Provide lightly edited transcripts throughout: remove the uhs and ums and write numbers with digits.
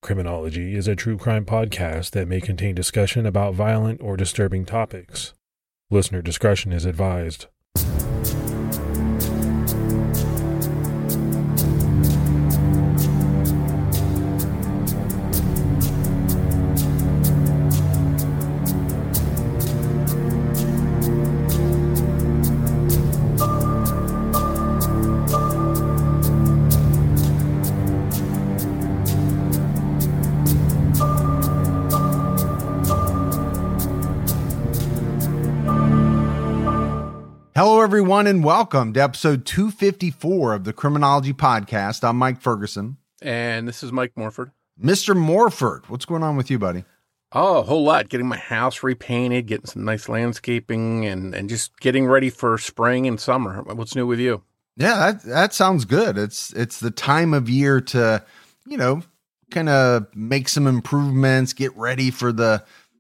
Criminology is a true crime podcast that may contain discussion about violent or disturbing topics. Listener discretion is advised. Hello, everyone, and welcome to episode 254 of the Criminology Podcast. I'm Mike Ferguson. And this is Mike Morford. Mr. Morford, what's going on with you, buddy? Oh, a whole lot. Getting my house repainted, getting some nice landscaping, and just getting ready for spring and summer. What's new with you? Yeah, that sounds good. It's the time of year to, kind of make some improvements, get ready for the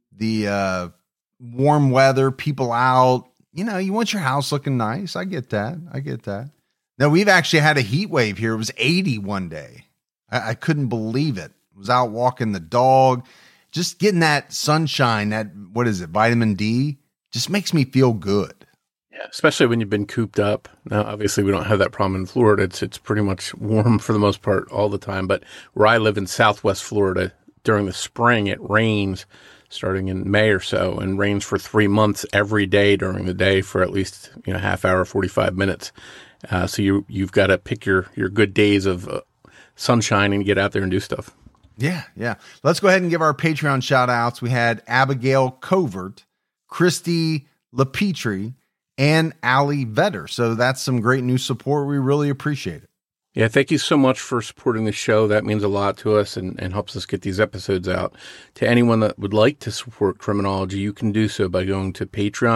warm weather, people out. You want your house looking nice. I get that. Now, we've actually had a heat wave here. It was 80 one day. I couldn't believe it. I was out walking the dog, just getting that sunshine, vitamin D, just makes me feel good. Yeah, especially when you've been cooped up. Now, obviously, we don't have that problem in Florida. It's pretty much warm for the most part all the time. But where I live in Southwest Florida, during the spring, it rains starting in May or so, and rains for 3 months every day during the day for at least half hour, 45 minutes. So you've got to pick your good days of sunshine and get out there and do stuff. Yeah. Let's go ahead and give our Patreon shout outs. We had Abigail Covert, Christy LaPetrie, and Allie Vetter. So that's some great new support. We really appreciate it. Yeah, thank you so much for supporting the show. That means a lot to us and helps us get these episodes out. To anyone that would like to support Criminology, you can do so by going to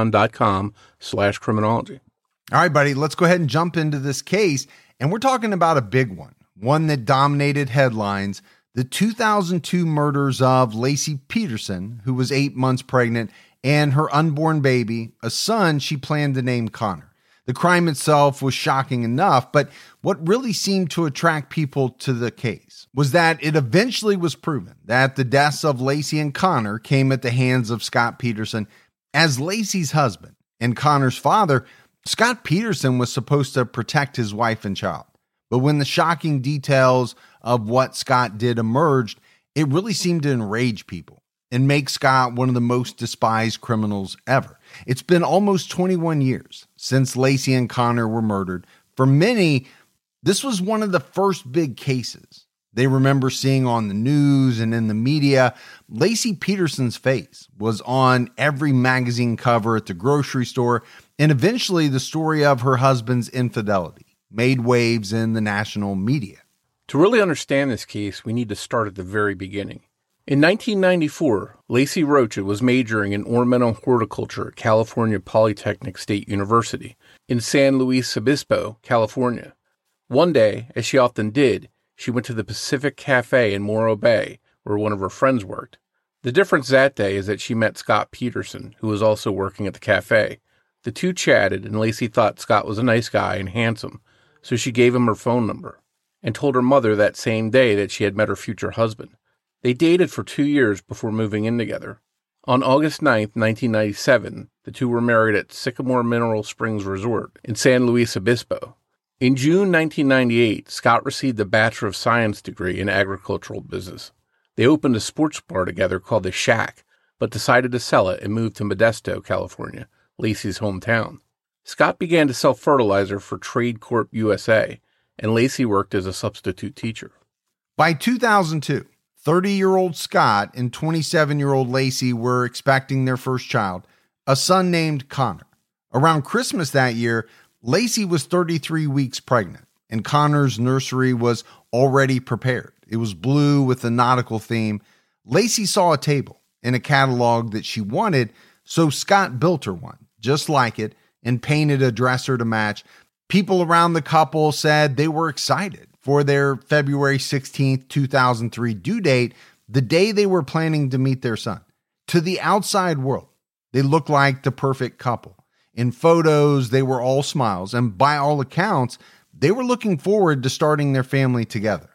patreon.com/criminology. All right, buddy, let's go ahead and jump into this case. And we're talking about a big one that dominated headlines, the 2002 murders of Laci Peterson, who was 8 months pregnant, and her unborn baby, a son she planned to name Connor. The crime itself was shocking enough, but what really seemed to attract people to the case was that it eventually was proven that the deaths of Laci and Connor came at the hands of Scott Peterson. As Laci's husband and Connor's father, Scott Peterson was supposed to protect his wife and child. But when the shocking details of what Scott did emerged, it really seemed to enrage people and make Scott one of the most despised criminals ever. It's been almost 21 years since Laci and Connor were murdered. For many, this was one of the first big cases they remember seeing on the news and in the media. Laci Peterson's face was on every magazine cover at the grocery store, and eventually the story of her husband's infidelity made waves in the national media. To really understand this case, we need to start at the very beginning. In 1994, Laci Rocha was majoring in ornamental horticulture at California Polytechnic State University in San Luis Obispo, California. One day, as she often did, she went to the Pacific Cafe in Morro Bay, where one of her friends worked. The difference that day is that she met Scott Peterson, who was also working at the cafe. The two chatted, and Laci thought Scott was a nice guy and handsome, so she gave him her phone number and told her mother that same day that she had met her future husband. They dated for 2 years before moving in together. On August 9th, 1997, the two were married at Sycamore Mineral Springs Resort in San Luis Obispo. In June 1998, Scott received a Bachelor of Science degree in agricultural business. They opened a sports bar together called The Shack, but decided to sell it and moved to Modesto, California, Laci's hometown. Scott began to sell fertilizer for Trade Corp USA, and Laci worked as a substitute teacher. By 2002, 30-year-old Scott and 27-year-old Laci were expecting their first child, a son named Connor. Around Christmas that year, Laci was 33 weeks pregnant, and Connor's nursery was already prepared. It was blue with a nautical theme. Laci saw a table in a catalog that she wanted, so Scott built her one, just like it, and painted a dresser to match. People around the couple said they were excited for their February 16th, 2003 due date, the day they were planning to meet their son. To the outside world, they looked like the perfect couple. In photos, they were all smiles, and by all accounts, they were looking forward to starting their family together.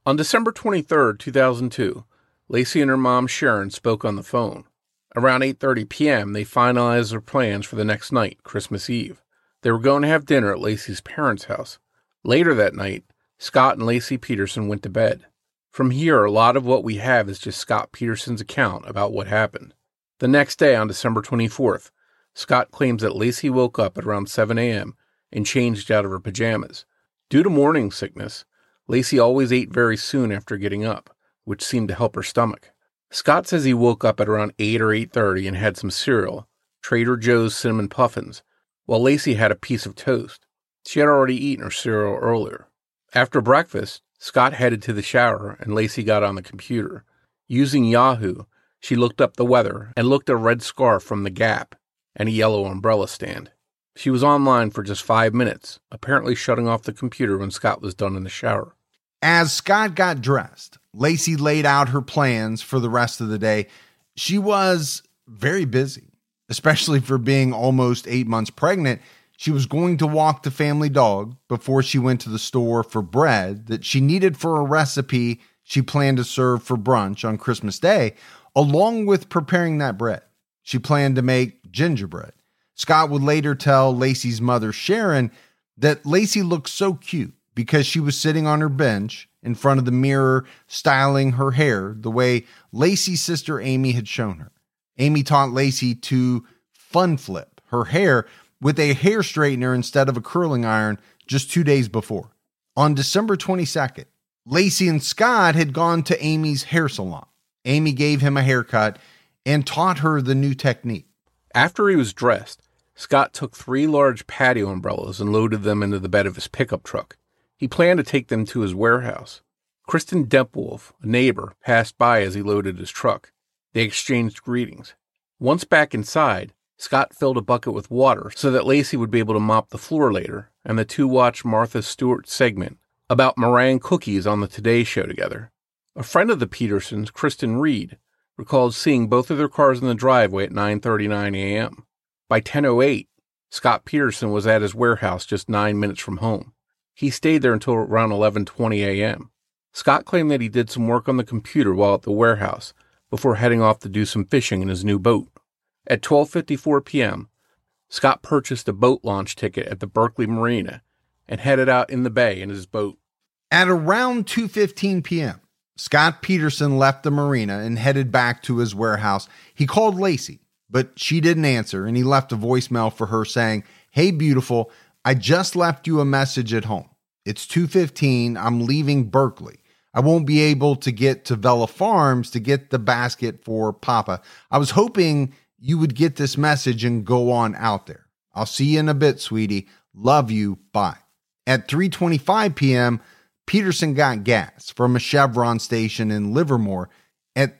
On December 23, 2002, Laci and her mom Sharon spoke on the phone. Around 8:30 p.m., they finalized their plans for the next night, Christmas Eve. They were going to have dinner at Laci's parents' house. Later that night, Scott and Laci Peterson went to bed. From here, a lot of what we have is just Scott Peterson's account about what happened. The next day, on December 24th, Scott claims that Laci woke up at around 7 a.m. and changed out of her pajamas. Due to morning sickness, Laci always ate very soon after getting up, which seemed to help her stomach. Scott says he woke up at around 8 or 8:30 and had some cereal, Trader Joe's Cinnamon Puffins, while Laci had a piece of toast. She had already eaten her cereal earlier. After breakfast, Scott headed to the shower and Laci got on the computer. Using Yahoo, she looked up the weather and looked at a red scarf from The Gap and a yellow umbrella stand. She was online for just 5 minutes, apparently shutting off the computer when Scott was done in the shower. As Scott got dressed, Laci laid out her plans for the rest of the day. She was very busy, especially for being almost 8 months pregnant. She was going to walk the family dog before she went to the store for bread that she needed for a recipe she planned to serve for brunch on Christmas Day. Along with preparing that bread, she planned to make gingerbread. Scott would later tell Laci's mother, Sharon, that Laci looked so cute because she was sitting on her bench in front of the mirror, styling her hair the way Laci's sister Amy had shown her. Amy taught Laci to fun flip her hair with a hair straightener instead of a curling iron just 2 days before. On December 22nd, Laci and Scott had gone to Amy's hair salon. Amy gave him a haircut and taught her the new technique. After he was dressed, Scott took 3 large patio umbrellas and loaded them into the bed of his pickup truck. He planned to take them to his warehouse. Kristen Dempwolf, a neighbor, passed by as he loaded his truck. They exchanged greetings. Once back inside, Scott filled a bucket with water so that Laci would be able to mop the floor later, and the two watched Martha Stewart's segment about meringue cookies on the Today Show together. A friend of the Petersons, Kristen Reed, recalled seeing both of their cars in the driveway at 9:39 a.m. By 10:08, Scott Peterson was at his warehouse just 9 minutes from home. He stayed there until around 11:20 a.m. Scott claimed that he did some work on the computer while at the warehouse before heading off to do some fishing in his new boat. At 12:54 p.m., Scott purchased a boat launch ticket at the Berkeley Marina and headed out in the bay in his boat. At around 2:15 p.m., Scott Peterson left the marina and headed back to his warehouse. He called Laci, but she didn't answer, and he left a voicemail for her saying, "Hey, beautiful, I just left you a message at home. It's 2:15. I'm leaving Berkeley. I won't be able to get to Vella Farms to get the basket for Papa. I was hoping you would get this message and go on out there. I'll see you in a bit, sweetie. Love you. Bye." At 3:25 p.m., Peterson got gas from a Chevron station in Livermore. At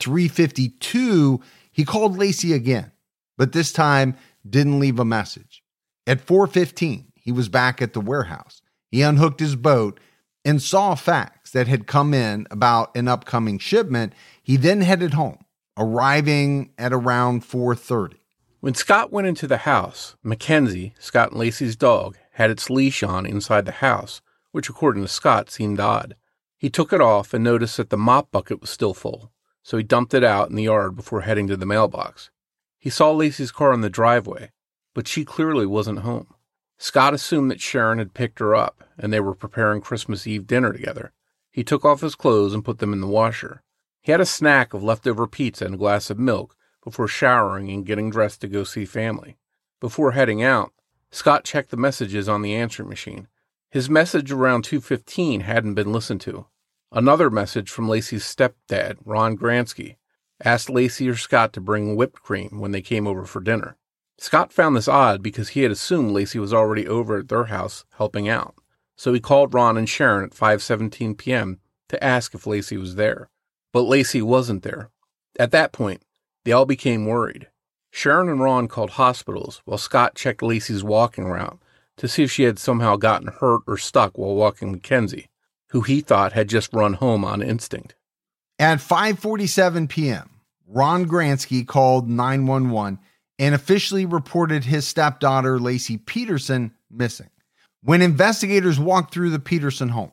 3:52, he called Laci again, but this time didn't leave a message. At 4:15, he was back at the warehouse. He unhooked his boat and saw a fax that had come in about an upcoming shipment. He then headed home, arriving at around 4:30. When Scott went into the house, Mackenzie, Scott and Laci's dog, had its leash on inside the house, which according to Scott seemed odd. He took it off and noticed that the mop bucket was still full, so he dumped it out in the yard before heading to the mailbox. He saw Laci's car in the driveway, but she clearly wasn't home. Scott assumed that Sharon had picked her up and they were preparing Christmas Eve dinner together. He took off his clothes and put them in the washer. He had a snack of leftover pizza and a glass of milk before showering and getting dressed to go see family. Before heading out, Scott checked the messages on the answering machine. His message around 2:15 hadn't been listened to. Another message from Laci's stepdad, Ron Gransky, asked Laci or Scott to bring whipped cream when they came over for dinner. Scott found this odd because he had assumed Laci was already over at their house helping out, so he called Ron and Sharon at 5:17 p.m. to ask if Laci was there. But Laci wasn't there. At that point, they all became worried. Sharon and Ron called hospitals while Scott checked Laci's walking route to see if she had somehow gotten hurt or stuck while walking Mackenzie, who he thought had just run home on instinct. At 5:47 p.m., Ron Gransky called 911 and officially reported his stepdaughter, Laci Peterson, missing. When investigators walked through the Peterson home,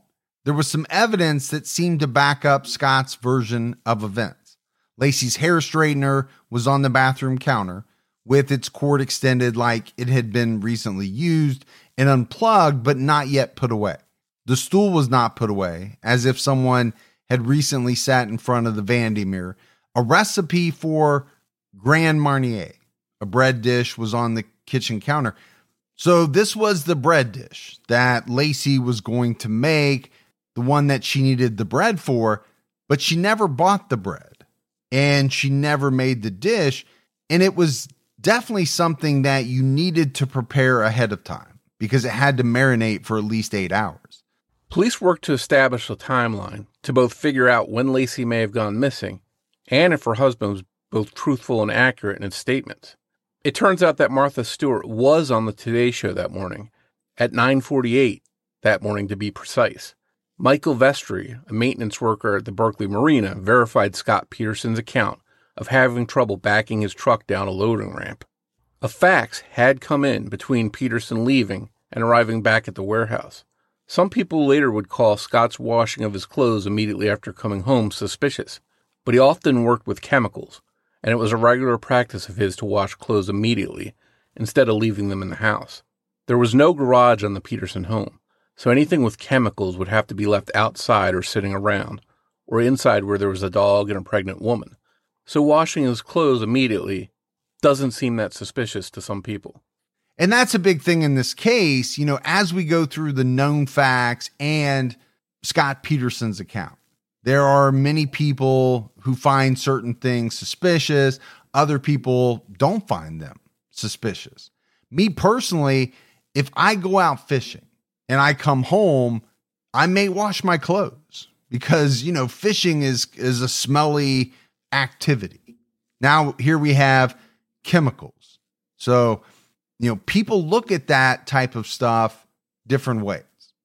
there was some evidence that seemed to back up Scott's version of events. Laci's hair straightener was on the bathroom counter with its cord extended like it had been recently used and unplugged but not yet put away. The stool was not put away, as if someone had recently sat in front of the vanity mirror. A recipe for Grand Marnier, a bread dish, was on the kitchen counter. So this was the bread dish that Laci was going to make, the one that she needed the bread for, but she never bought the bread and she never made the dish. And it was definitely something that you needed to prepare ahead of time because it had to marinate for at least 8 hours. Police worked to establish a timeline to both figure out when Laci may have gone missing and if her husband was both truthful and accurate in his statements. It turns out that Martha Stewart was on the Today Show that morning, at 9:48 that morning to be precise. Michael Vestry, a maintenance worker at the Berkeley Marina, verified Scott Peterson's account of having trouble backing his truck down a loading ramp. A fax had come in between Peterson leaving and arriving back at the warehouse. Some people later would call Scott's washing of his clothes immediately after coming home suspicious, but he often worked with chemicals, and it was a regular practice of his to wash clothes immediately instead of leaving them in the house. There was no garage on the Peterson home, so anything with chemicals would have to be left outside or sitting around, or inside where there was a dog and a pregnant woman. So washing his clothes immediately doesn't seem that suspicious to some people. And that's a big thing in this case, as we go through the known facts and Scott Peterson's account. There are many people who find certain things suspicious. Other people don't find them suspicious. Me personally, if I go out fishing and I come home, I may wash my clothes because, fishing is a smelly activity. Now, here we have chemicals. So, people look at that type of stuff different ways.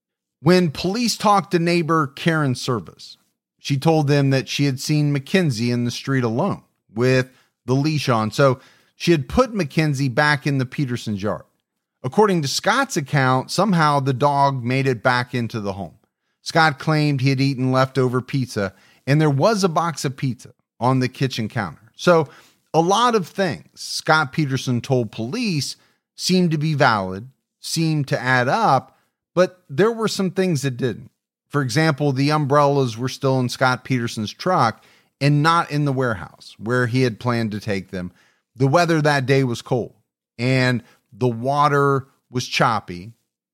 When police talked to neighbor Karen Service, she told them that she had seen Mackenzie in the street alone with the leash on. So she had put Mackenzie back in the Peterson's yard. According to Scott's account, somehow the dog made it back into the home. Scott claimed he had eaten leftover pizza, and there was a box of pizza on the kitchen counter. So a lot of things Scott Peterson told police seemed to be valid, seemed to add up, but there were some things that didn't. For example, the umbrellas were still in Scott Peterson's truck and not in the warehouse where he had planned to take them. The weather that day was cold and the water was choppy.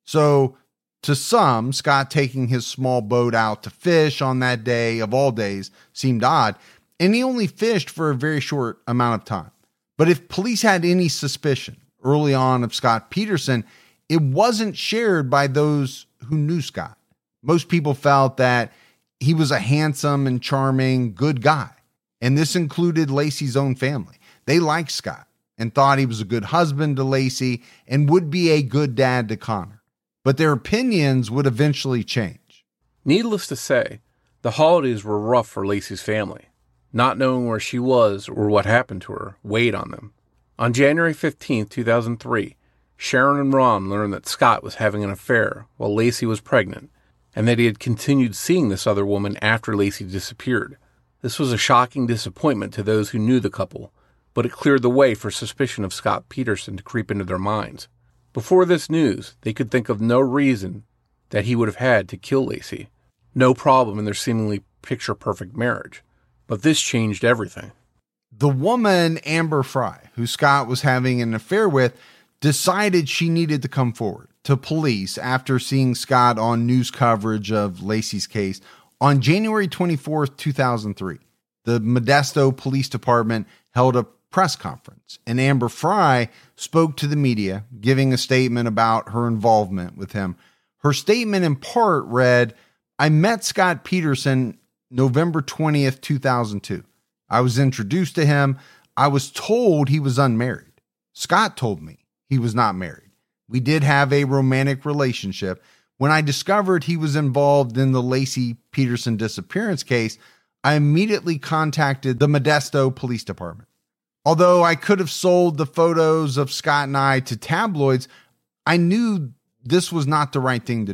So to some, Scott taking his small boat out to fish on that day of all days seemed odd. And he only fished for a very short amount of time. But if police had any suspicion early on of Scott Peterson, it wasn't shared by those who knew Scott. Most people felt that he was a handsome and charming, good guy. And this included Laci's own family. They liked Scott and thought he was a good husband to Laci and would be a good dad to Connor. But their opinions would eventually change. Needless to say, the holidays were rough for Laci's family. Not knowing where she was or what happened to her weighed on them. On January 15, 2003, Sharon and Ron learned that Scott was having an affair while Laci was pregnant, and that he had continued seeing this other woman after Laci disappeared. This was a shocking disappointment to those who knew the couple, but it cleared the way for suspicion of Scott Peterson to creep into their minds. Before this news, they could think of no reason that he would have had to kill Laci. No problem in their seemingly picture-perfect marriage. But this changed everything. The woman, Amber Fry, who Scott was having an affair with, decided she needed to come forward to police after seeing Scott on news coverage of Laci's case. On January 24th, 2003, the Modesto Police Department held a press conference, and Amber Fry spoke to the media, giving a statement about her involvement with him. Her statement in part read, "I met Scott Peterson November 20th, 2002. I was introduced to him. I was told he was unmarried. Scott told me he was not married. We did have a romantic relationship. When I discovered he was involved in the Laci Peterson disappearance case, I immediately contacted the Modesto Police Department. Although I could have sold the photos of Scott and I to tabloids, I knew this was not the right thing to do.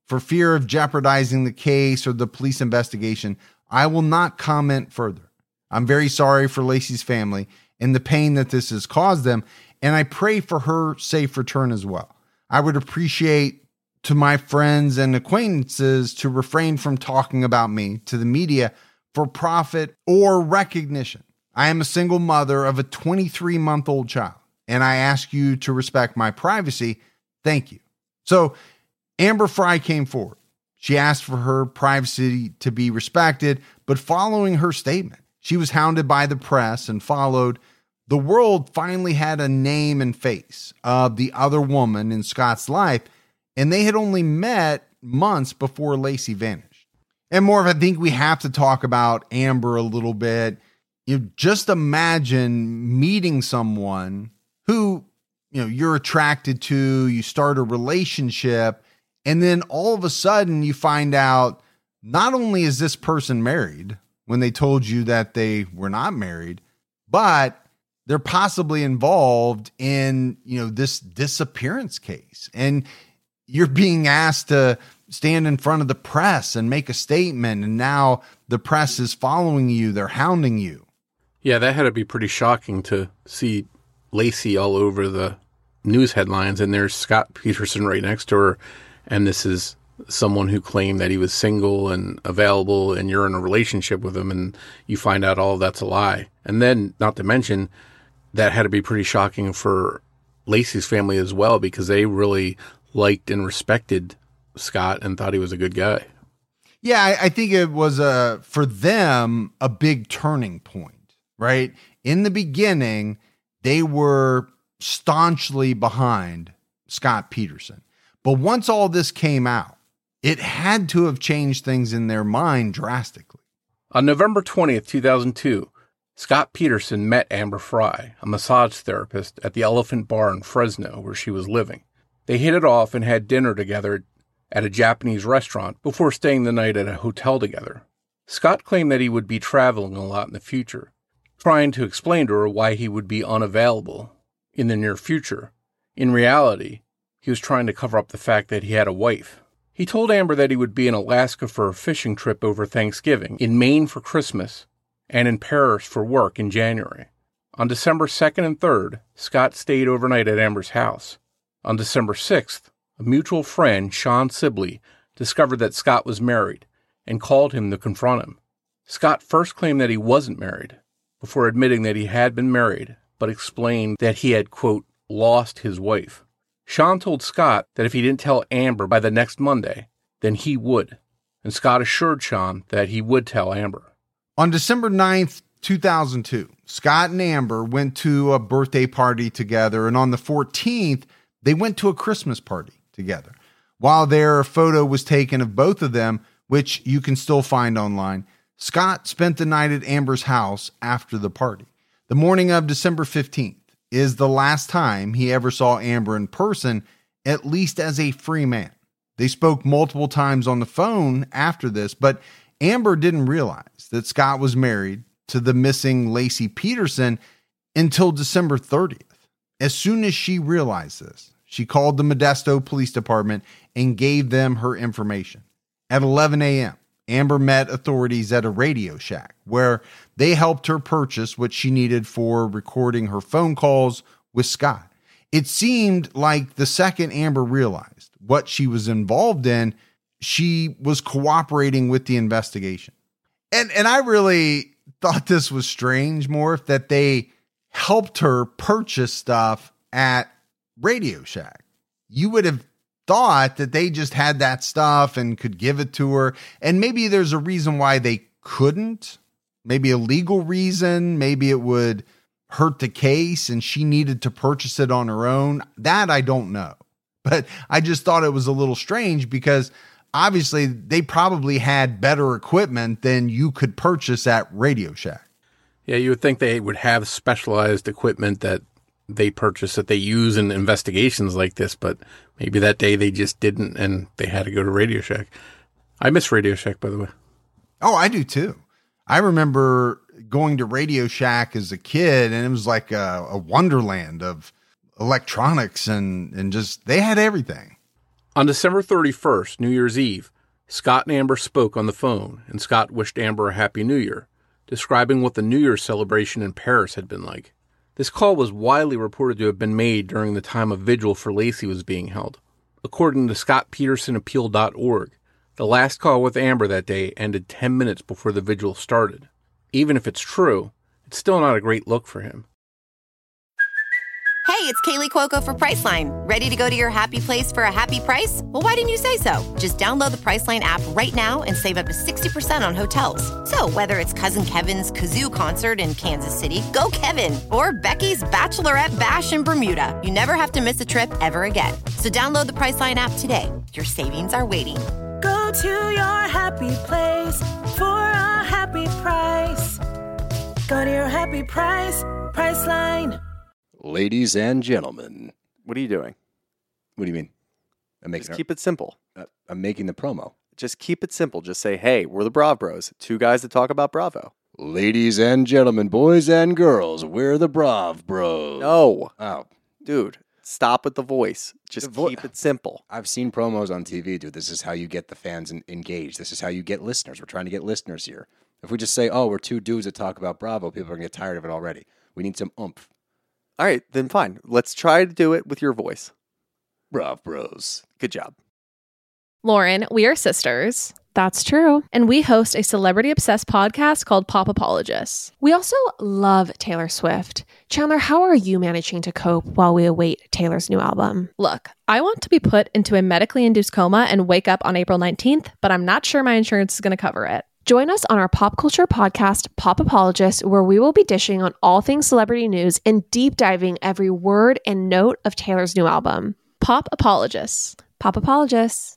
For fear of jeopardizing the case or the police investigation, I will not comment further. I'm very sorry for Laci's family and the pain that this has caused them, and I pray for her safe return as well. I would appreciate to my friends and acquaintances to refrain from talking about me to the media for profit or recognition. I am a single mother of a 23-month-old child, and I ask you to respect my privacy. Thank you. So Amber Frey came forward. She asked for her privacy to be respected, but following her statement, she was hounded by the press and followed. The world finally had a name and face of the other woman in Scott's life, and they had only met months before Laci vanished. And more, I think we have to talk about Amber a little bit. You just imagine meeting someone who, you're attracted to, you start a relationship, and then all of a sudden you find out not only is this person married when they told you that they were not married, but they're possibly involved in, this disappearance case. And you're being asked to stand in front of the press and make a statement. And now the press is following you. They're hounding you. Yeah, that had to be pretty shocking to see Laci all over the news headlines. And there's Scott Peterson right next to her. And this is someone who claimed that he was single and available, and you're in a relationship with him, and you find out all of that's a lie. And then, not to mention, that had to be pretty shocking for Laci's family as well, because they really liked and respected Scott and thought he was a good guy. Yeah, I think it was for them a big turning point, right? In the beginning, they were staunchly behind Scott Peterson. But once all this came out, it had to have changed things in their mind drastically. On November 20th, 2002, Scott Peterson met Amber Frey, a massage therapist, at the Elephant Bar in Fresno, where she was living. They hit it off and had dinner together at a Japanese restaurant before staying the night at a hotel together. Scott claimed that he would be traveling a lot in the future, trying to explain to her why he would be unavailable in the near future. In reality, he was trying to cover up the fact that he had a wife. He told Amber that he would be in Alaska for a fishing trip over Thanksgiving, in Maine for Christmas, and in Paris for work in January. On December 2nd and 3rd, Scott stayed overnight at Amber's house. On December 6th, a mutual friend, Sean Sibley, discovered that Scott was married and called him to confront him. Scott first claimed that he wasn't married, before admitting that he had been married, but explained that he had, quote, lost his wife. Sean told Scott that if he didn't tell Amber by the next Monday, then he would, and Scott assured Sean that he would tell Amber. On December 9th, 2002, Scott and Amber went to a birthday party together, and on the 14th, they went to a Christmas party together. While their photo was taken of both of them, which you can still find online, Scott spent the night at Amber's house after the party. The morning of December 15th is the last time he ever saw Amber in person, at least as a free man. They spoke multiple times on the phone after this, but Amber didn't realize that Scott was married to the missing Laci Peterson until December 30th. As soon as she realized this, she called the Modesto Police Department and gave them her information. At 11 a.m., Amber met authorities at a Radio Shack where they helped her purchase what she needed for recording her phone calls with Scott. It seemed like the second Amber realized what she was involved in, she was cooperating with the investigation. And I really thought this was strange, Morph, that they helped her purchase stuff at Radio Shack. You would have thought that they just had that stuff and could give it to her. And maybe there's a reason why they couldn't. Maybe a legal reason. Maybe it would hurt the case and she needed to purchase it on her own. That I don't know. But I just thought it was a little strange because obviously they probably had better equipment than you could purchase at Radio Shack. Yeah, you would think they would have specialized equipment that they purchase that they use in investigations like this, but maybe that day they just didn't and they had to go to Radio Shack. I miss Radio Shack, by the way. Oh, I do too. I remember going to Radio Shack as a kid and it was like a wonderland of electronics and just, they had everything. On December 31st, New Year's Eve, Scott and Amber spoke on the phone, and Scott wished Amber a Happy New Year, describing what the New Year's celebration in Paris had been like. This call was widely reported to have been made during the time a vigil for Laci was being held. According to ScottPetersonAppeal.org, the last call with Amber that day ended 10 minutes before the vigil started. Even if it's true, it's still not a great look for him. Hey, it's Kaylee Cuoco for Priceline. Ready to go to your happy place for a happy price? Well, why didn't you say so? Just download the Priceline app right now and save up to 60% on hotels. So whether it's Cousin Kevin's Kazoo Concert in Kansas City, go Kevin, or Becky's Bachelorette Bash in Bermuda, you never have to miss a trip ever again. So download the Priceline app today. Your savings are waiting. Go to your happy place for a happy price. Go to your happy price, Priceline. Ladies and gentlemen. What are you doing? What do you mean? Just keep it simple. I'm making the promo. Just keep it simple. Just say, hey, we're the Brav Bros. Two guys that talk about Bravo. Ladies and gentlemen, boys and girls, we're the Brav Bros. No. Oh. Dude, stop with the voice. Just keep it simple. I've seen promos on TV, dude. This is how you get the fans engaged. This is how you get listeners. We're trying to get listeners here. If we just say, oh, we're two dudes that talk about Bravo, people are going to get tired of it already. We need some oomph. All right, then fine. Let's try to do it with your voice. Brav Bros. Good job. Lauren, we are sisters. That's true. And we host a celebrity-obsessed podcast called Pop Apologists. We also love Taylor Swift. Chandler, how are you managing to cope while we await Taylor's new album? Look, I want to be put into a medically induced coma and wake up on April 19th, but I'm not sure my insurance is going to cover it. Join us on our pop culture podcast, Pop Apologists, where we will be dishing on all things celebrity news and deep diving every word and note of Taylor's new album. Pop Apologists. Pop Apologists.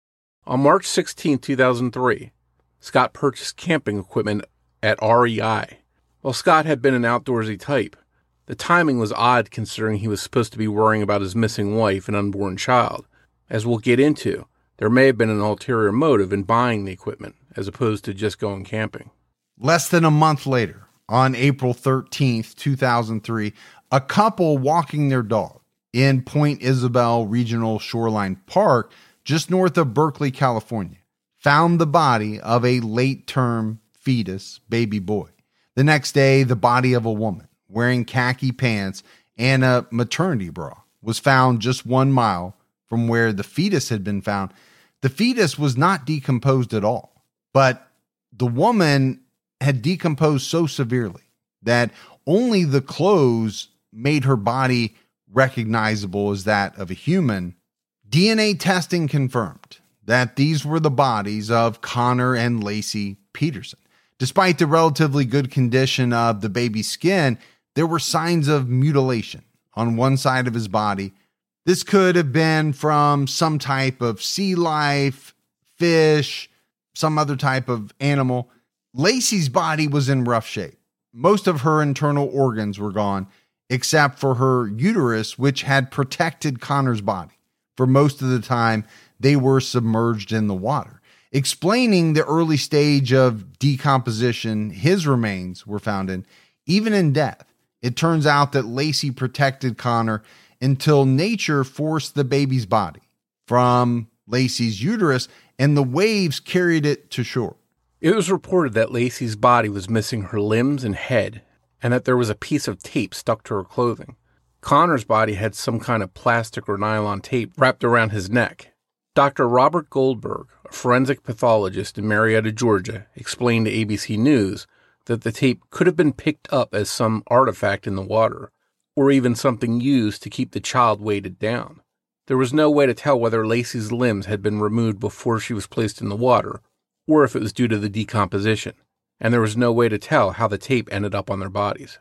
On March 16, 2003, Scott purchased camping equipment at REI. While Scott had been an outdoorsy type, the timing was odd considering he was supposed to be worrying about his missing wife and unborn child. As we'll get into, there may have been an ulterior motive in buying the equipment, as opposed to just going camping. Less than a month later, on April 13th, 2003, a couple walking their dog in Point Isabel Regional Shoreline Park, just north of Berkeley, California, found the body of a late-term fetus baby boy. The next day, the body of a woman wearing khaki pants and a maternity bra was found just 1 mile from where the fetus had been found. The fetus was not decomposed at all, but the woman had decomposed so severely that only the clothes made her body recognizable as that of a human. DNA testing confirmed that these were the bodies of Connor and Laci Peterson. Despite the relatively good condition of the baby's skin, there were signs of mutilation on one side of his body. This could have been from some type of sea life, fish, some other type of animal. Laci's body was in rough shape. Most of her internal organs were gone, except for her uterus, which had protected Connor's body. For most of the time, they were submerged in the water, explaining the early stage of decomposition his remains were found in. Even in death, it turns out that Laci protected Connor until nature forced the baby's body from Laci's uterus and the waves carried it to shore. It was reported that Laci's body was missing her limbs and head, and that there was a piece of tape stuck to her clothing. Connor's body had some kind of plastic or nylon tape wrapped around his neck. Dr. Robert Goldberg, a forensic pathologist in Marietta, Georgia, explained to ABC News that the tape could have been picked up as some artifact in the water, or even something used to keep the child weighted down. There was no way to tell whether Laci's limbs had been removed before she was placed in the water, or if it was due to the decomposition, and there was no way to tell how the tape ended up on their bodies.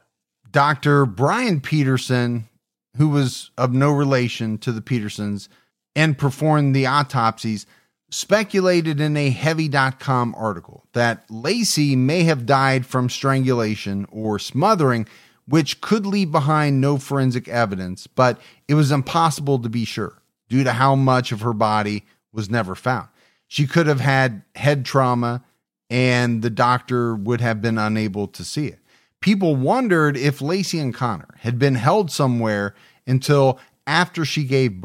Dr. Brian Peterson, who was of no relation to the Petersons and performed the autopsies, speculated in a Heavy.com article that Laci may have died from strangulation or smothering, which could leave behind no forensic evidence, but it was impossible to be sure due to how much of her body was never found. She could have had head trauma, and the doctor would have been unable to see it. People wondered if Laci and Connor had been held somewhere until after she gave birth,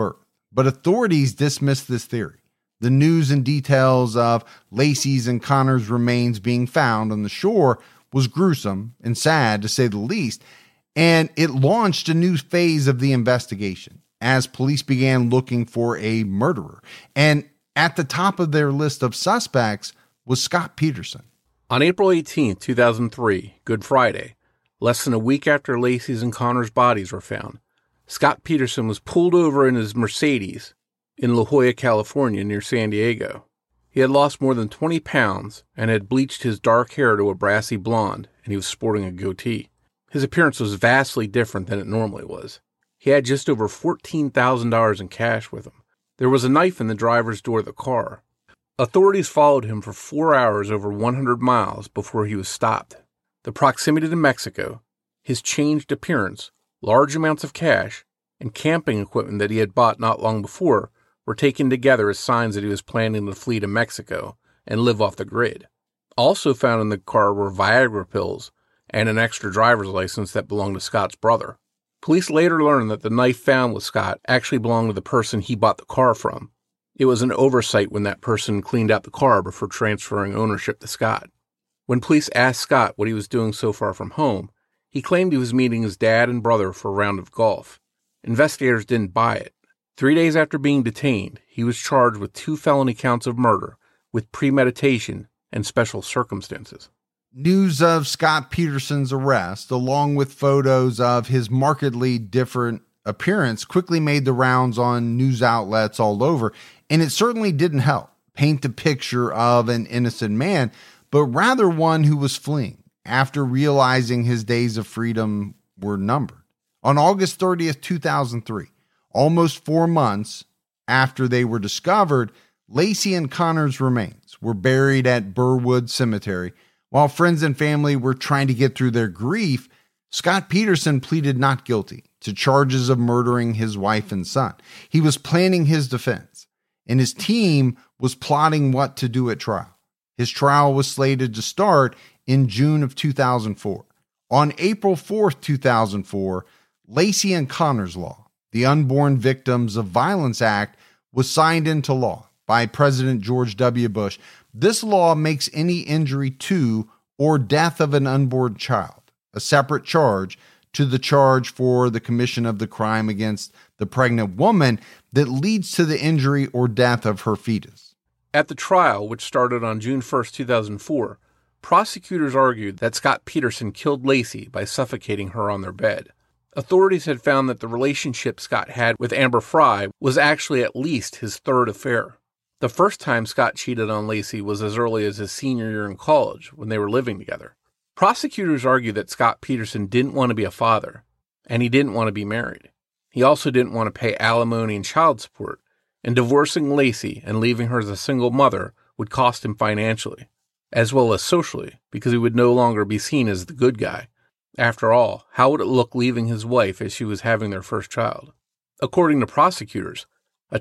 but authorities dismissed this theory. The news and details of Laci's and Connor's remains being found on the shore was gruesome and sad, to say the least, and it launched a new phase of the investigation as police began looking for a murderer. And at the top of their list of suspects was Scott Peterson. On April 18, 2003, Good Friday, less than a week after Laci's and Connor's bodies were found, Scott Peterson was pulled over in his Mercedes in La Jolla, California, near San Diego. He had lost more than 20 pounds and had bleached his dark hair to a brassy blonde, and he was sporting a goatee. His appearance was vastly different than it normally was. He had just over $14,000 in cash with him. There was a knife in the driver's door of the car. Authorities followed him for 4 hours over 100 miles before he was stopped. The proximity to Mexico, his changed appearance, large amounts of cash, and camping equipment that he had bought not long before were taken together as signs that he was planning to flee to Mexico and live off the grid. Also found in the car were Viagra pills and an extra driver's license that belonged to Scott's brother. Police later learned that the knife found with Scott actually belonged to the person he bought the car from. It was an oversight when that person cleaned out the car before transferring ownership to Scott. When police asked Scott what he was doing so far from home, he claimed he was meeting his dad and brother for a round of golf. Investigators didn't buy it. 3 days after being detained, he was charged with 2 felony counts of murder with premeditation and special circumstances. News of Scott Peterson's arrest, along with photos of his markedly different appearance, quickly made the rounds on news outlets all over, and it certainly didn't help paint the picture of an innocent man, but rather one who was fleeing after realizing his days of freedom were numbered. On August 30th, 2003, almost 4 months after they were discovered, Laci and Connor's remains were buried at Burwood Cemetery. While friends and family were trying to get through their grief, Scott Peterson pleaded not guilty to charges of murdering his wife and son. He was planning his defense, and his team was plotting what to do at trial. His trial was slated to start in June of 2004. On April 4th, 2004, Laci and Connor's Law, the Unborn Victims of Violence Act, was signed into law by President George W. Bush. This law makes any injury to or death of an unborn child a separate charge to the charge for the commission of the crime against the pregnant woman that leads to the injury or death of her fetus. At the trial, which started on June 1st, 2004, prosecutors argued that Scott Peterson killed Laci by suffocating her on their bed. Authorities had found that the relationship Scott had with Amber Frey was actually at least his third affair. The first time Scott cheated on Laci was as early as his senior year in college, when they were living together. Prosecutors argued that Scott Peterson didn't want to be a father, and he didn't want to be married. He also didn't want to pay alimony and child support, and divorcing Laci and leaving her as a single mother would cost him financially, as well as socially, because he would no longer be seen as the good guy. After all, how would it look leaving his wife as she was having their first child? According to prosecutors, a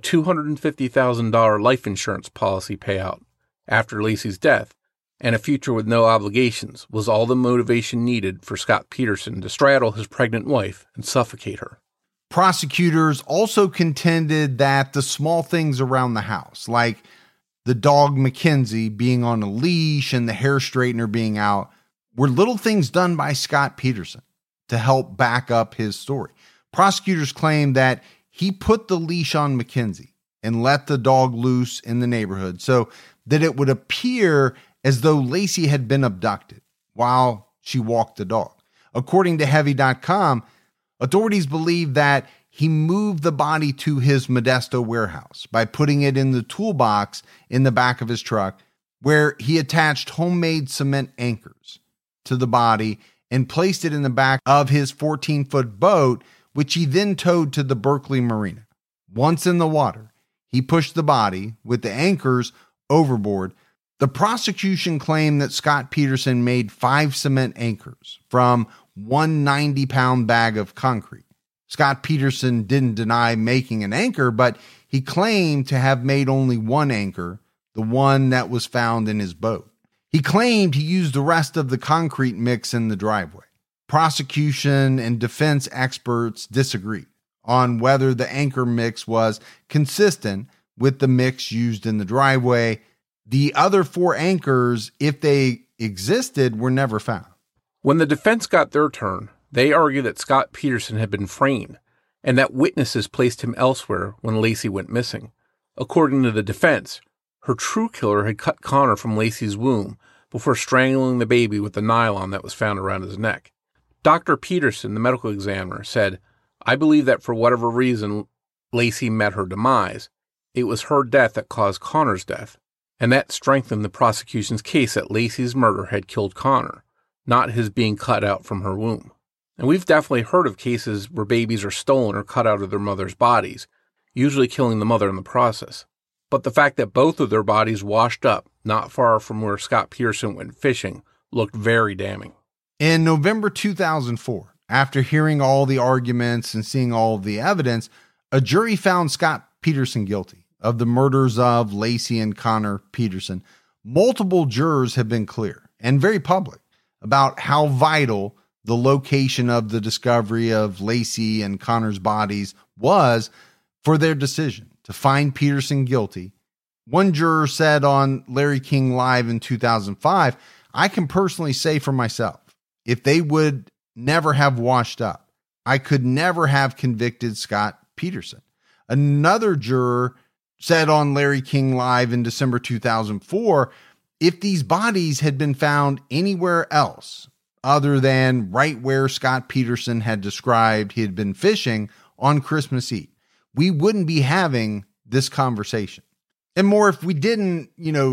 $250,000 life insurance policy payout after Laci's death and a future with no obligations was all the motivation needed for Scott Peterson to straddle his pregnant wife and suffocate her. Prosecutors also contended that the small things around the house, like the dog Mackenzie being on a leash and the hair straightener being out, were little things done by Scott Peterson to help back up his story. Prosecutors claimed that he put the leash on Mackenzie and let the dog loose in the neighborhood so that it would appear as though Laci had been abducted while she walked the dog. According to Heavy.com, authorities believe that he moved the body to his Modesto warehouse by putting it in the toolbox in the back of his truck, where he attached homemade cement anchors to the body and placed it in the back of his 14-foot boat, which he then towed to the Berkeley Marina. Once in the water, he pushed the body with the anchors overboard. The prosecution claimed that Scott Peterson made 5 cement anchors from one 90-pound bag of concrete. Scott Peterson didn't deny making an anchor, but he claimed to have made only one anchor, the one that was found in his boat. He claimed he used the rest of the concrete mix in the driveway. Prosecution and defense experts disagreed on whether the anchor mix was consistent with the mix used in the driveway. The other 4 anchors, if they existed, were never found. When the defense got their turn, they argued that Scott Peterson had been framed and that witnesses placed him elsewhere when Laci went missing. According to the defense, her true killer had cut Conner from Laci's womb before strangling the baby with the nylon that was found around his neck. Dr. Peterson, the medical examiner, said, "I believe that for whatever reason Laci met her demise, it was her death that caused Conner's death, and that strengthened the prosecution's case that Laci's murder had killed Conner, not his being cut out from her womb." And we've definitely heard of cases where babies are stolen or cut out of their mother's bodies, usually killing the mother in the process. But the fact that both of their bodies washed up not far from where Scott Peterson went fishing looked very damning. In November 2004, after hearing all the arguments and seeing all of the evidence, a jury found Scott Peterson guilty of the murders of Laci and Conner Peterson. Multiple jurors have been clear and very public about how vital the location of the discovery of Laci and Conner's bodies was for their decision to find Peterson guilty. One juror said on Larry King Live in 2005, "I can personally say for myself, if they would never have washed up, I could never have convicted Scott Peterson." Another juror said on Larry King Live in December 2004, "If these bodies had been found anywhere else other than right where Scott Peterson had described he had been fishing on Christmas Eve, we wouldn't be having this conversation." And more if we didn't,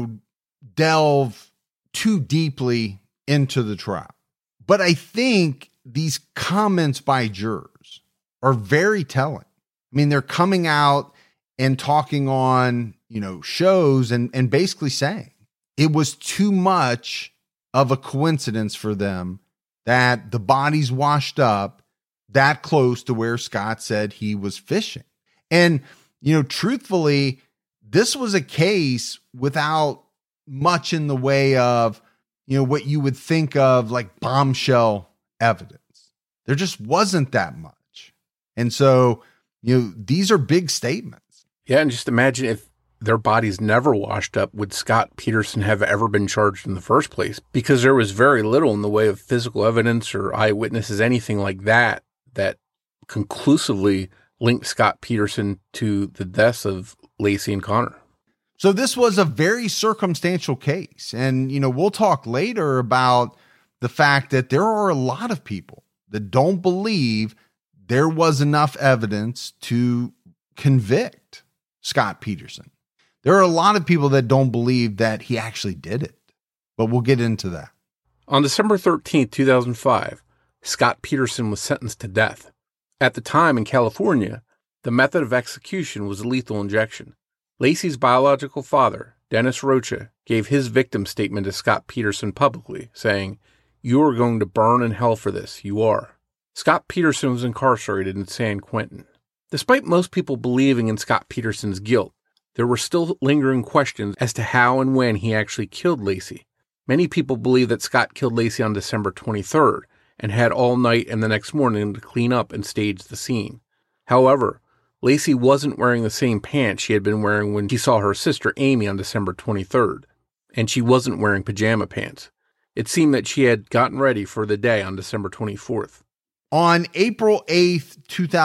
delve too deeply into the trial. But I think these comments by jurors are very telling. I mean, they're coming out and talking on, shows and basically saying it was too much of a coincidence for them that the bodies washed up that close to where Scott said he was fishing. And, truthfully, this was a case without much in the way of, what you would think of like bombshell evidence. There just wasn't that much. And so, these are big statements. Yeah, and just imagine if their bodies never washed up, would Scott Peterson have ever been charged in the first place? Because there was very little in the way of physical evidence or eyewitnesses, anything like that, that conclusively linked Scott Peterson to the deaths of Laci and Conner. So this was a very circumstantial case. And, we'll talk later about the fact that there are a lot of people that don't believe there was enough evidence to convict Scott Peterson. There are a lot of people that don't believe that he actually did it, but we'll get into that. On December 13th, 2005, Scott Peterson was sentenced to death. At the time in California, the method of execution was lethal injection. Laci's biological father, Dennis Rocha, gave his victim statement to Scott Peterson publicly, saying, "You are going to burn in hell for this. You are." Scott Peterson was incarcerated in San Quentin. Despite most people believing in Scott Peterson's guilt, there were still lingering questions as to how and when he actually killed Laci. Many people believe that Scott killed Laci on December 23rd and had all night and the next morning to clean up and stage the scene. However, Laci wasn't wearing the same pants she had been wearing when she saw her sister Amy on December 23rd, and she wasn't wearing pajama pants. It seemed that she had gotten ready for the day on December 24th. On April 8th,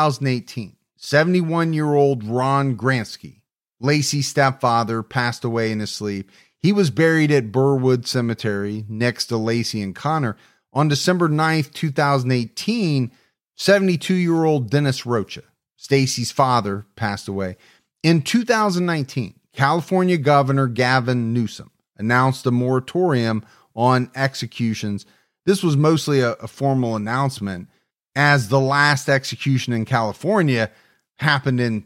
2018, 71-year-old Ron Gransky, Laci's stepfather, passed away in his sleep. He was buried at Burwood Cemetery next to Laci and Conner. On December 9th, 2018, 72-year-old Dennis Rocha, Stacy's father, passed away. In 2019, California Governor Gavin Newsom announced a moratorium on executions. This was mostly a formal announcement, as the last execution in California happened in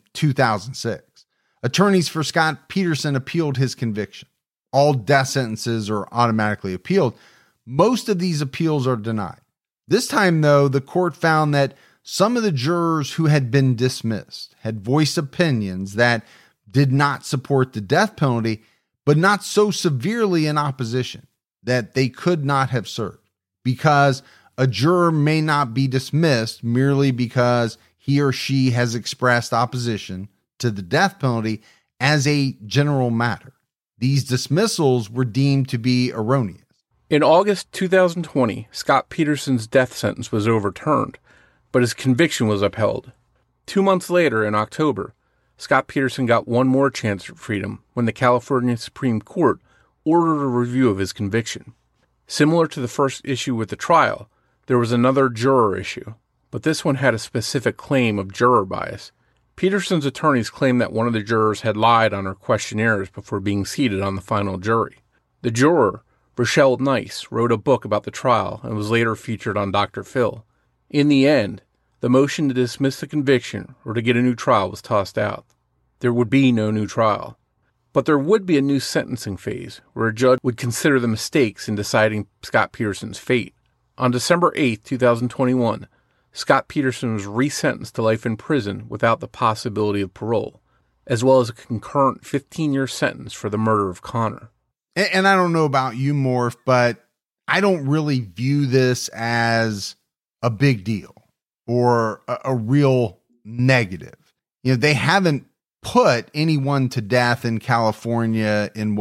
2006. Attorneys for Scott Peterson appealed his conviction. All death sentences are automatically appealed. Most of these appeals are denied. This time, though, the court found that some of the jurors who had been dismissed had voiced opinions that did not support the death penalty, but not so severely in opposition that they could not have served, because a juror may not be dismissed merely because he or she has expressed opposition to the death penalty as a general matter. These dismissals were deemed to be erroneous. In August 2020, Scott Peterson's death sentence was overturned, but his conviction was upheld. 2 months later, in October, Scott Peterson got one more chance at freedom when the California Supreme Court ordered a review of his conviction. Similar to the first issue with the trial, there was another juror issue, but this one had a specific claim of juror bias. Peterson's attorneys claimed that one of the jurors had lied on her questionnaires before being seated on the final jury. The juror, Rochelle Nice, wrote a book about the trial and was later featured on Dr. Phil. In the end, the motion to dismiss the conviction or to get a new trial was tossed out. There would be no new trial. But there would be a new sentencing phase where a judge would consider the mistakes in deciding Scott Peterson's fate. On December 8, 2021, Scott Peterson was resentenced to life in prison without the possibility of parole, as well as a concurrent 15-year sentence for the murder of Connor. And I don't know about you, Morph, but I don't really view this as a big deal or a real negative. You know, they haven't put anyone to death in California in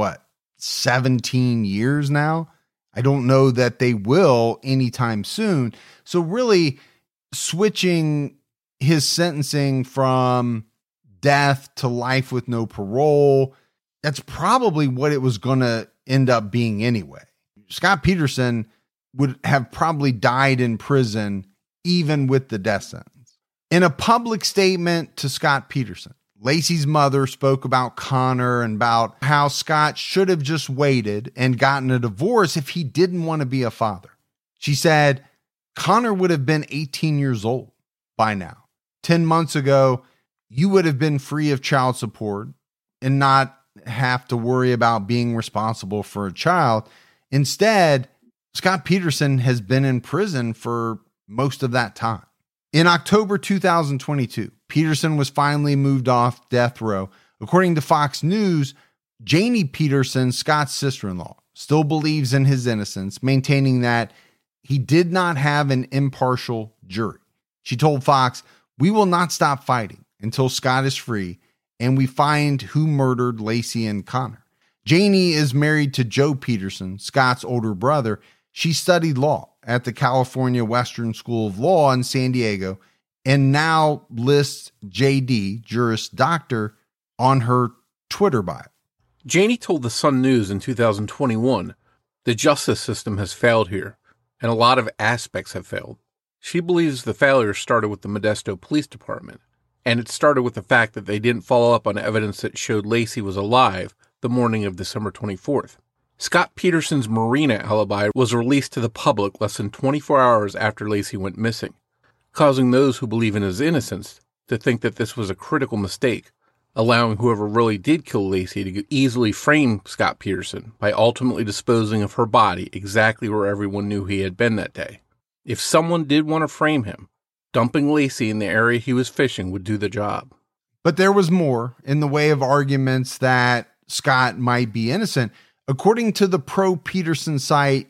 17 years now? I don't know that they will anytime soon. So really switching his sentencing from death to life with no parole, that's probably what it was going to end up being anyway. Scott Peterson would have probably died in prison even with the death sentence. In a public statement to Scott Peterson, Laci's mother spoke about Connor and about how Scott should have just waited and gotten a divorce if he didn't want to be a father. She said, Connor would have been 18 years old by now. 10 months ago, you would have been free of child support and not have to worry about being responsible for a child. Instead, Scott Peterson has been in prison for most of that time. In October 2022, Peterson was finally moved off death row. According to Fox News, Janie Peterson, Scott's sister-in-law, still believes in his innocence, maintaining that he did not have an impartial jury. She told Fox, "We will not stop fighting until Scott is free and we find who murdered Laci and Connor." Janie is married to Joe Peterson, Scott's older brother. She studied law at the California Western School of Law in San Diego and now lists JD, Juris Doctor, on her Twitter bio. Janie told the Sun News in 2021, "The justice system has failed here, and a lot of aspects have failed." She believes the failure started with the Modesto Police Department, and it started with the fact that they didn't follow up on evidence that showed Laci was alive the morning of December 24th. Scott Peterson's Marina alibi was released to the public less than 24 hours after Laci went missing, causing those who believe in his innocence to think that this was a critical mistake, allowing whoever really did kill Laci to easily frame Scott Peterson by ultimately disposing of her body exactly where everyone knew he had been that day. If someone did want to frame him, dumping Laci in the area he was fishing would do the job. But there was more in the way of arguments that Scott might be innocent. According to the pro-Peterson site,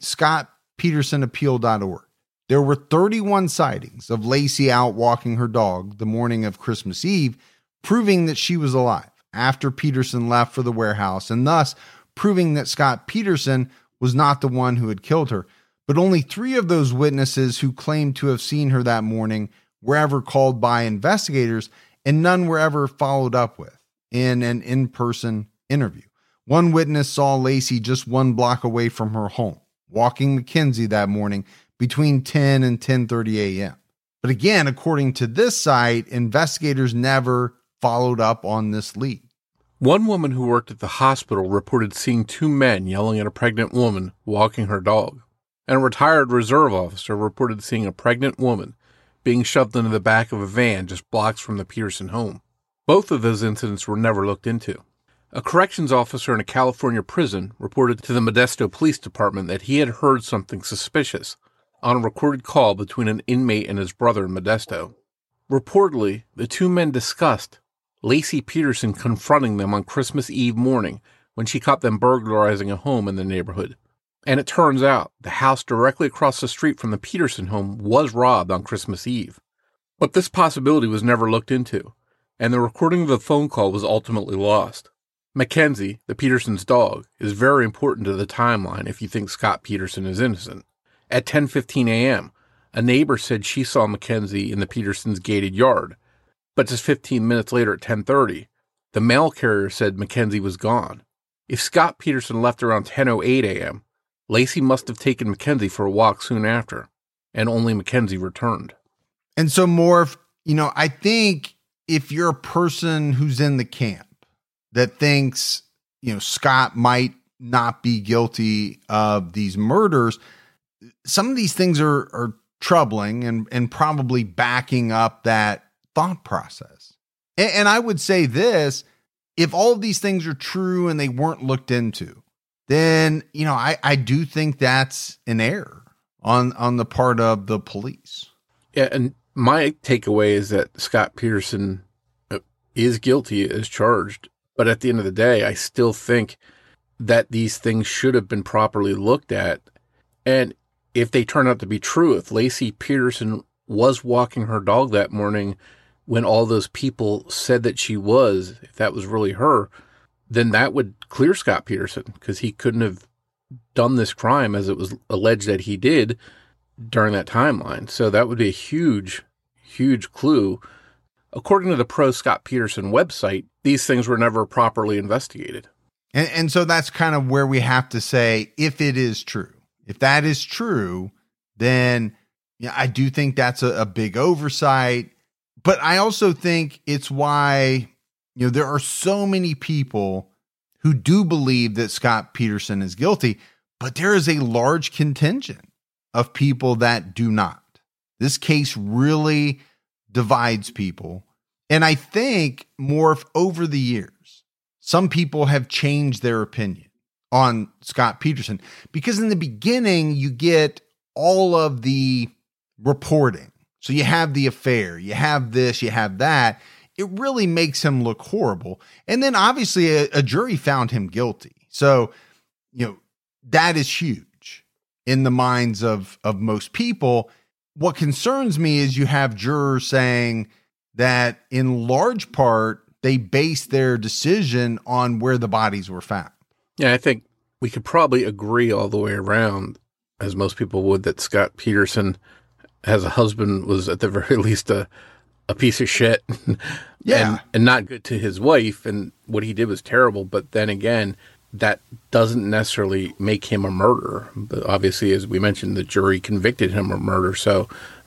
scottpetersonappeal.org, there were 31 sightings of Laci out walking her dog the morning of Christmas Eve, proving that she was alive after Peterson left for the warehouse, and thus proving that Scott Peterson was not the one who had killed her. But only 3 of those witnesses who claimed to have seen her that morning were ever called by investigators, and none were ever followed up with in an in-person interview. One witness saw Laci just 1 block away from her home, walking McKenzie that morning between 10 and 10:30 a.m. But again, according to this site, investigators never followed up on this lead. One woman who worked at the hospital reported seeing 2 men yelling at a pregnant woman walking her dog. And a retired reserve officer reported seeing a pregnant woman being shoved into the back of a van just blocks from the Peterson home. Both of those incidents were never looked into. A corrections officer in a California prison reported to the Modesto Police Department that he had heard something suspicious on a recorded call between an inmate and his brother in Modesto. Reportedly, the 2 men discussed Laci Peterson confronting them on Christmas Eve morning when she caught them burglarizing a home in the neighborhood. And it turns out the house directly across the street from the Peterson home was robbed on Christmas Eve. But this possibility was never looked into, and the recording of the phone call was ultimately lost. Mackenzie, the Petersons' dog, is very important to the timeline if you think Scott Peterson is innocent. At 10:15 a.m., a neighbor said she saw Mackenzie in the Petersons' gated yard, but just 15 minutes later at 10:30, the mail carrier said Mackenzie was gone. If Scott Peterson left around 10:08 a.m., Lacey must have taken Mackenzie for a walk soon after, and only Mackenzie returned. And so, Morph, I think if you're a person who's in the camp that thinks, Scott might not be guilty of these murders, some of these things are troubling and probably backing up that thought process. And I would say this, if all of these things are true and they weren't looked into, then, I do think that's an error on the part of the police. Yeah, and my takeaway is that Scott Peterson is guilty as charged. But at the end of the day, I still think that these things should have been properly looked at. And if they turn out to be true, if Lacey Peterson was walking her dog that morning when all those people said that she was, if that was really her, then that would clear Scott Peterson, because he couldn't have done this crime as it was alleged that he did during that timeline. So that would be a huge, huge clue. According to the Pro Scott Peterson website, these things were never properly investigated. And so that's kind of where we have to say, if it is true, if that is true, then I do think that's a big oversight. But I also think it's why, there are so many people who do believe that Scott Peterson is guilty, but there is a large contingent of people that do not. This case really divides people. And I think, Morph, over the years, some people have changed their opinion on Scott Peterson, because in the beginning, you get all of the reporting. So you have the affair, you have this, you have that. It really makes him look horrible. And then obviously a jury found him guilty. So, that is huge in the minds of most people. What concerns me is you have jurors saying that in large part, they base their decision on where the bodies were found. Yeah, I think we could probably agree all the way around, as most people would, that Scott Peterson, as a husband, was at the very least a piece of shit. Yeah. And not good to his wife. And what he did was terrible. But then again, that doesn't necessarily make him a murderer. But obviously, as we mentioned, the jury convicted him of murder. So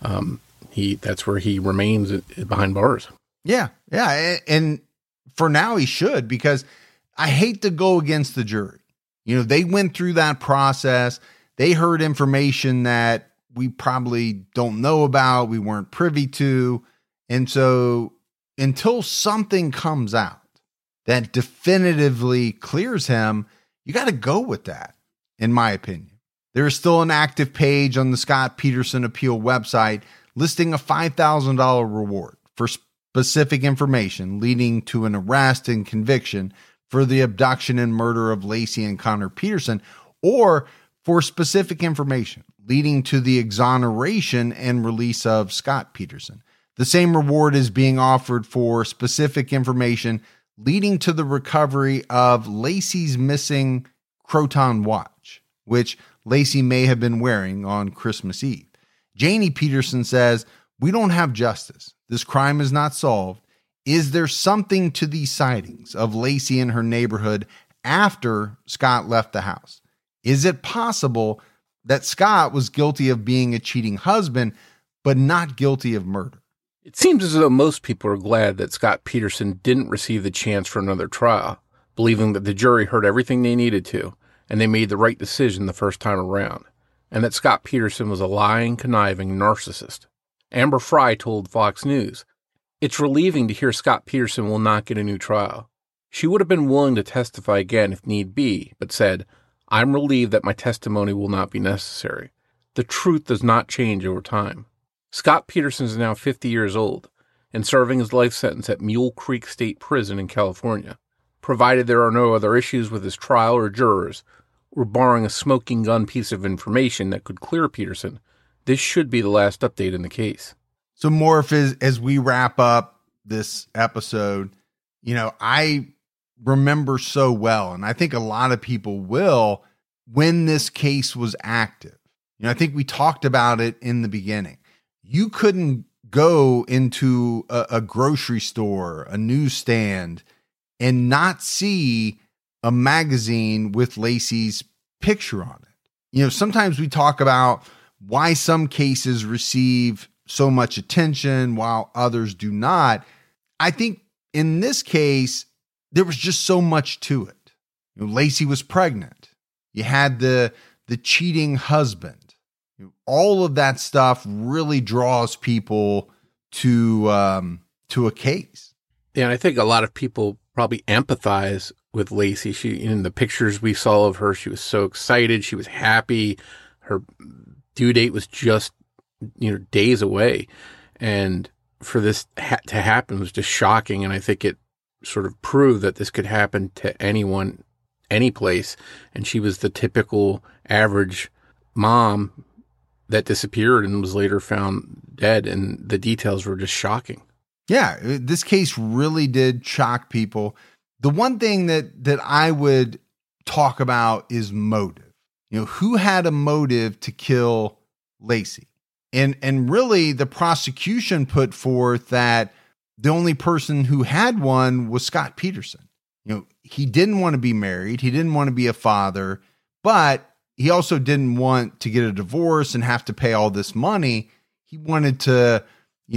that's where he remains behind bars. Yeah. Yeah. And for now, he should, because I hate to go against the jury. They went through that process. They heard information that we probably don't know about, we weren't privy to. And so until something comes out that definitively clears him, you got to go with that, in my opinion. There is still an active page on the Scott Peterson Appeal website listing a $5,000 reward for specific information leading to an arrest and conviction for the abduction and murder of Lacey and Connor Peterson, or for specific information leading to the exoneration and release of Scott Peterson. The same reward is being offered for specific information leading to the recovery of Lacey's missing Croton watch, which Lacey may have been wearing on Christmas Eve. Janie Peterson says, "We don't have justice. This crime is not solved. Is there something to these sightings of Lacey in her neighborhood after Scott left the house? Is it possible that Scott was guilty of being a cheating husband, but not guilty of murder?" It seems as though most people are glad that Scott Peterson didn't receive the chance for another trial, believing that the jury heard everything they needed to, and they made the right decision the first time around, and that Scott Peterson was a lying, conniving narcissist. Amber Fry told Fox News, "It's relieving to hear Scott Peterson will not get a new trial. She would have been willing to testify again if need be, but said, 'I'm relieved that my testimony will not be necessary. The truth does not change over time.' Scott Peterson is now 50 years old and serving his life sentence at Mule Creek State Prison in California. Provided there are no other issues with his trial or jurors, or barring a smoking gun piece of information that could clear Peterson, this should be the last update in the case." So Morph, as we wrap up this episode, I remember so well, and I think a lot of people will, when this case was active. I think we talked about it in the beginning. You couldn't go into a grocery store, a newsstand, and not see a magazine with Laci's picture on it. Sometimes we talk about why some cases receive so much attention while others do not. I think in this case, there was just so much to it. Laci was pregnant. You had the cheating husband. All of that stuff really draws people to a case. Yeah, and I think a lot of people probably empathize with Laci. She, in the pictures we saw of her, she was so excited. She was happy. Her due date was just, days away. And for this to happen was just shocking. And I think it sort of proved that this could happen to anyone, any place. And she was the typical average mom that disappeared and was later found dead. And the details were just shocking. Yeah, this case really did shock people. The one thing that I would talk about is motive. Who had a motive to kill Laci? And really the prosecution put forth that the only person who had one was Scott Peterson. He didn't want to be married. He didn't want to be a father, but he also didn't want to get a divorce and have to pay all this money. He wanted to,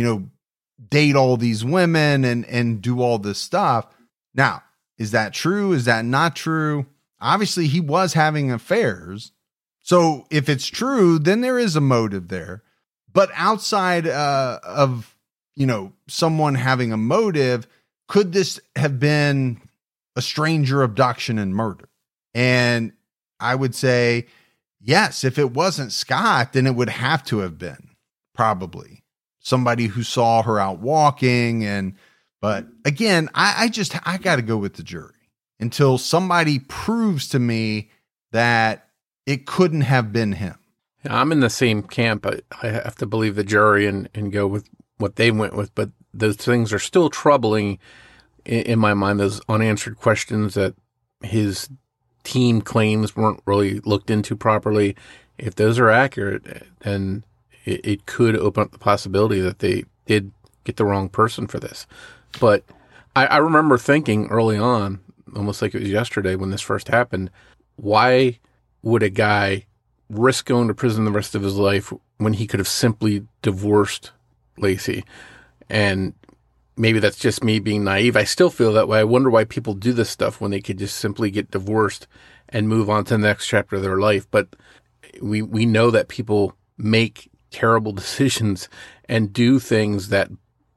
date all these women and do all this stuff. Now, is that true? Is that not true? Obviously, he was having affairs. So if it's true, then there is a motive there. But outside of, someone having a motive, could this have been a stranger abduction and murder? And I would say, yes, if it wasn't Scott, then it would have to have been probably somebody who saw her out walking. But again, I got to go with the jury until somebody proves to me that it couldn't have been him. I'm in the same camp. I have to believe the jury and go with what they went with, but those things are still troubling in my mind, those unanswered questions that his team claims weren't really looked into properly. If those are accurate, then it could open up the possibility that they did get the wrong person for this. But I remember thinking early on, almost like it was yesterday when this first happened, why would a guy risk going to prison the rest of his life when he could have simply divorced Laci? And maybe that's just me being naive. I still feel that way. I wonder why people do this stuff when they could just simply get divorced and move on to the next chapter of their life. But we know that people make terrible decisions and do things that,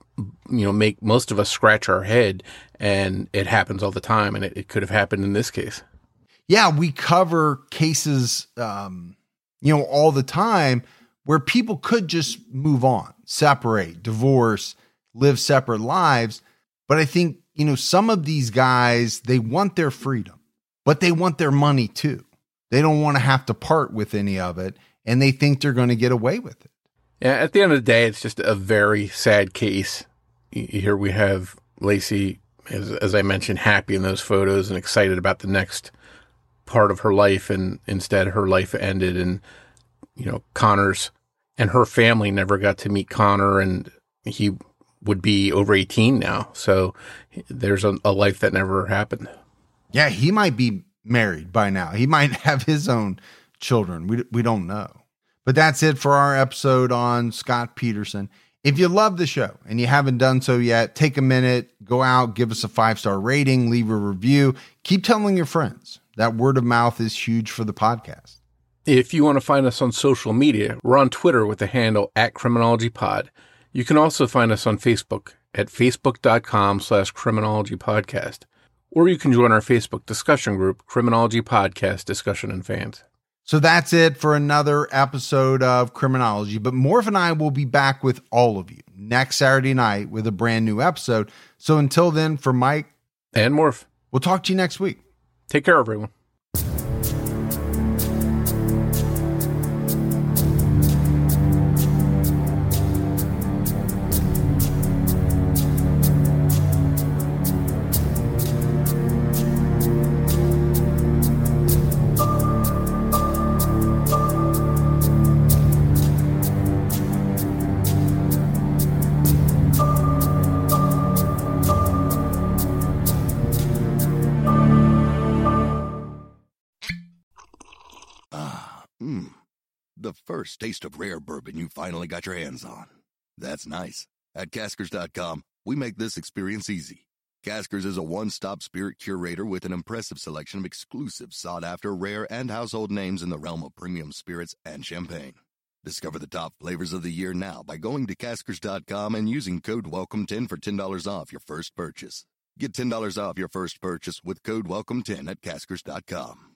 make most of us scratch our head, and it happens all the time. And it could have happened in this case. Yeah, we cover cases, all the time where people could just move on, separate, divorce, live separate lives. But I think, some of these guys, they want their freedom, but they want their money too. They don't want to have to part with any of it, and they think they're going to get away with it. Yeah, at the end of the day, it's just a very sad case. Here we have Laci, as I mentioned, happy in those photos and excited about the next part of her life, and instead her life ended, and Connor's and her family never got to meet Connor, and he would be over 18 now, so there's a life that never happened. Yeah, he might be married by now. He might have his own children. We don't know. But that's it for our episode on Scott Peterson. If you love the show and you haven't done so yet, take a minute, go out, give us a 5-star rating, leave a review, keep telling your friends. That word of mouth is huge for the podcast. If you want to find us on social media, we're on Twitter with the handle @CriminologyPod. You can also find us on Facebook at facebook.com/criminologypodcast. Or you can join our Facebook discussion group, Criminology Podcast Discussion and Fans. So that's it for another episode of Criminology. But Morph and I will be back with all of you next Saturday night with a brand new episode. So until then, for Mike and Morph, we'll talk to you next week. Take care, everyone. The first taste of rare bourbon you finally got your hands on. That's nice. At Caskers.com, we make this experience easy. Caskers is a one-stop spirit curator with an impressive selection of exclusive, sought-after, rare, and household names in the realm of premium spirits and champagne. Discover the top flavors of the year now by going to Caskers.com and using code WELCOME10 for $10 off your first purchase. Get $10 off your first purchase with code WELCOME10 at Caskers.com.